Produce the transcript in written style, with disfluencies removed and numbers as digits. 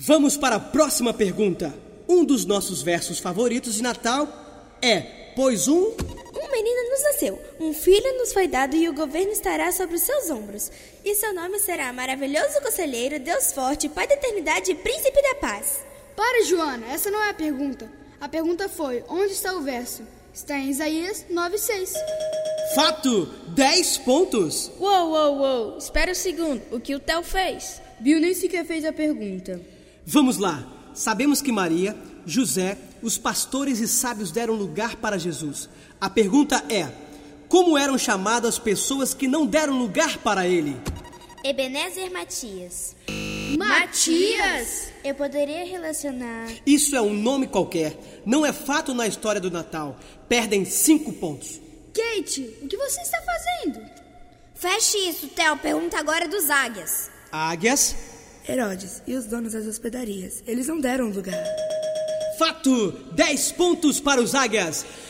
Vamos para a próxima pergunta. Um dos nossos versos favoritos de Natal é: pois um menino nos nasceu, um filho nos foi dado e o governo estará sobre os seus ombros. E seu nome será Maravilhoso Conselheiro, Deus Forte, Pai da Eternidade e Príncipe da Paz. Para, Joana, essa não é a pergunta. A pergunta foi: onde está o verso? Está em Isaías 9:6. Fato, 10 pontos. Uou, espera um segundo, o que o Theo fez? Bill nem sequer fez a pergunta. Vamos lá, sabemos que Maria, José, os pastores e sábios deram lugar para Jesus. A pergunta é: como eram chamadas as pessoas que não deram lugar para ele? Ebenezer Matias. Matias? Eu poderia relacionar... Isso é um nome qualquer, não é fato na história do Natal. Perdem 5 pontos. Kate, o que você está fazendo? Feche isso, Theo. Pergunta agora dos águias. Águias? Herodes e os donos das hospedarias. Eles não deram lugar. Fato, 10 pontos para os águias.